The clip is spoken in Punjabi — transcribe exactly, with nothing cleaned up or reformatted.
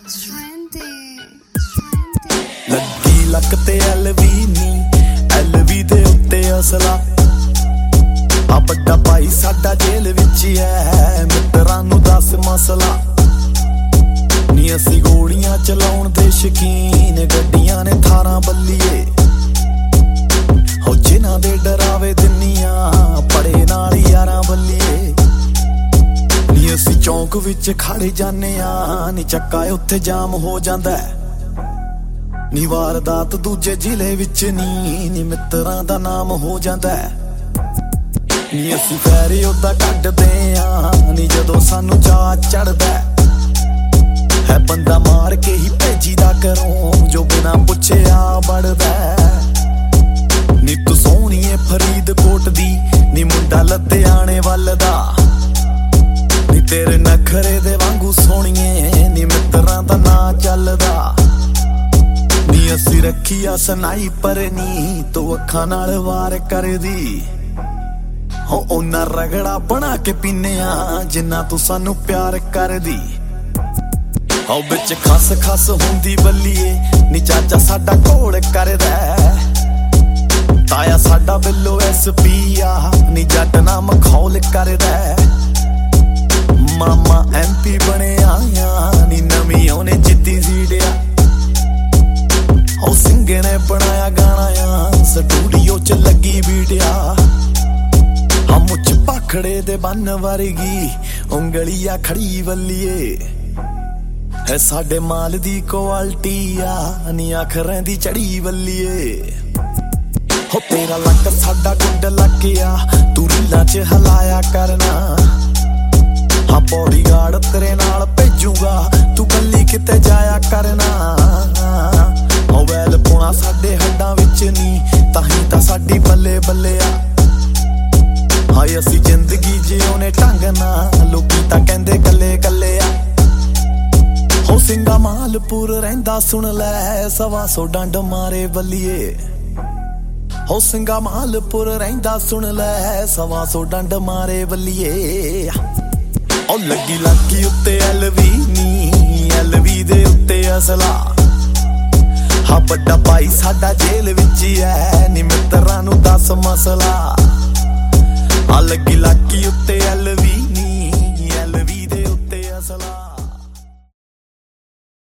ਲੱਗੀ ਲੱਕ ਤੇ ਐਲਵੀ ਨੀ ਐਲਵੀ ਦੇ ਉੱਤੇ ਅਸਲਾ ਆ ਵੱਡਾ ਭਾਈ ਸਾਡਾ ਜੇਲ੍ਹ ਵਿੱਚ ਐ ਮਿੱਤਰਾਂ ਨੂੰ ਦੱਸ ਮਸਲਾ ਨੀ ਅਸੀਂ ਗੋਲੀਆਂ ਚਲਾਉਣ ਦੇ ਸ਼ਕੀਨ ਗੱਡੀਆਂ ਨੇ ਥਾਰਾਂ ਬੱਲੀਏ ਹੋ ਜਿਨ੍ਹਾਂ ਦੇ ਡਰਾਵੇ ਦਿੰਨੀਆਂ ਪੜੇ ਨਾਲ ਯਾਰਾਂ ਬੱਲੀਏ ਨੀ ਅਸੀਂ ਚੌਂਕ ਵਿੱਚ ਖੜੇ ਜਾਂਦੇ ਆ ਨੀ ਚੱਕਾ ਉੱਥੇ ਜਾਮ ਹੋ ਜਾਂਦਾ ਨੀ ਵਾਰਦਾਤ ਦੂਜੇ ਜ਼ਿਲ੍ਹੇ ਵਿੱਚ ਨੀ ਨੀ ਮਿੱਤਰਾਂ ਦਾ ਨਾਮ ਹੋ ਜਾਂਦਾ ਨੀ ਅਸੀਂ ਫੈਰੇ ਉਦਾਂ ਕੱਢਦੇ ਆ ਨੀ ਜਦੋਂ ਸਾਨੂੰ ਚਾਅ ਚੜਦਾ ਹੈ ਬੰਦਾ ਮਾਰ ਕੇ ਹੀ ਭੇਜੀਦਾ ਕਰੋ ਜੋ ਬਿਨਾਂ ਪੁੱਛਿਆ ਵੜਦਾ ਨੀ ਤੂੰ ਸੋਹਣੀਏ ਫਰੀਦਕੋਟ ਦੀ ਨੀ ਮੁੰਡਾ ਲੁਧਿਆਣੇ ਵੱਲ ਦਾ ਨੀ ਤੇਰੇ ਨਖਰੇ ਦੇ ਵਾਂਗੂ ਸੋਹਣੀਏ ਨੀ ਮਿੱਤਰਾਂ ਦਾ ਨਾਂ ਚੱਲਦਾ ਨੀ ਅਸੀਂ ਰੱਖੀ ਆ ਸਨਾਈਪਰ ਨੀ ਤੂੰ ਅੱਖਾਂ ਨਾਲ ਵਾਰ ਕਰਦੀ ਹੋ ਉਹਨਾਂ ਰਗੜਾ ਬਣਾ ਕੇ ਪੀਨੇ ਆ ਜਿੰਨਾ ਤੂੰ ਸਾਨੂੰ ਪਿਆਰ ਕਰਦੀ ਹੋ ਵਿੱਚ ਖਸ ਖਸ ਹੁੰਦੀ ਬੱਲੀਏ ਨੀ ਚਾਚਾ ਸਾਡਾ ਘੋੜ ਕਰਦਾ ਤਾਇਆ ਸਾਡਾ ਬਿੱਲੋ ਐਸ ਪੀ ਆ ਨੀ ਜੱਟ ਨਾਮ ਖੌਲ ਕਰਦਾ ਮਾਮਾ ਐਮ ਪੀ ਬਣਿਆ ਨੀ ਨਵੀਂ ਉਹਨੇ ਜਿੱਤੀ ਸੀੜਿਆ ਹੋ ਸਿੰਗੇ ਨੇ ਬਣਾਇਆ ਗਾਣਾ ਆ ਸਟੂਡੀਓ ਚ ਲੱਗੀ ਵੀਡਿਆ ਹਾਂ ਮੁੱਛ ਪਾਖੜੇ ਦੇ ਬੰਨ ਵਰਗੀ ਉਂਗਲੀਆ ਖੜੀ ਵੱਲੀਏ ਹੈ ਸਾਡੇ ਮਾਲ ਦੀ ਕੁਆਲਿਟੀ ਆ ਨੀ ਅੱਖਰਾਂ ਦੀ ਚੜੀ ਵੱਲੀਏ ਹੋ ਤੇਰਾ ਲੱਕ ਸਾਡਾ ਗੁੰਡ ਲੱਗਿਆ ਤੂੰ ਰੀਲਾਂ ਚ ਹਲਾਇਆ ਕਰਨਾ ਹਾਂ ਬੋਡੀਗਾਰਡ ਤੇਰੇ ਨਾਲ ਭੇਜੂਗਾ ਤੂੰ ਕੱਲੀ ਕਿਤੇ ਜਾਇਆ ਕਰਨਾ ਹੋ ਵੈਲ ਪੁਣਾ ਸਾਡੇ ਹੱਡਾਂ ਵਿੱਚ ਨੀ ਤਾਂ ਹੀ ਤਾਂ ਸਾਡੀ ਬੱਲੇ ਬੱਲੇ ਆ ਹਾਏ ਅਸੀਂ ਜ਼ਿੰਦਗੀ ਜਿਉਣੇ ਢੰਗ ਨਾਲ ਲੋਕੀ ਤਾਂ ਕਹਿੰਦੇ ਕੱਲੇ ਕੱਲੇ ਆ ਹੋ ਸਿੰਘਾ ਮਾਲਪੁਰ ਰਹਿੰਦਾ ਸੁਣ ਲੈ ਸਵਾ ਸੌ ਡੰਡ ਮਾਰੇ ਬੱਲੀਏ ਹੋ ਸਿੰਘਾ ਮਾਲਪੁਰ ਰਹਿੰਦਾ ਸੁਣ ਲੈ ਸਵਾ ਸੌ ਡੰਡ ਮਾਰੇ ਬੱਲੀਏ ਉਹ ਲੱਗੀ ਲੱਗੀ ਉੱਤੇ ਐਲਵੀ ਨੀ ਐਲਵੀ ਦੇ ਉੱਤੇ ਅਸਲਾ ਹਾਂ ਵੱਡਾ ਭਾਈ ਸਾਡਾ ਜੇਲ੍ਹ ਵਿੱਚ ਐ ਨੀ ਮਿੱਤਰਾਂ ਨੂੰ ਦੱਸ ਮਸਲਾ ਆ ਲੱਗੀ ਲੱਗੀ ਉੱਤੇ ਐਲਵੀ ਨੀ ਐਲਵੀ ਦੇ ਉੱਤੇ ਅਸਲਾ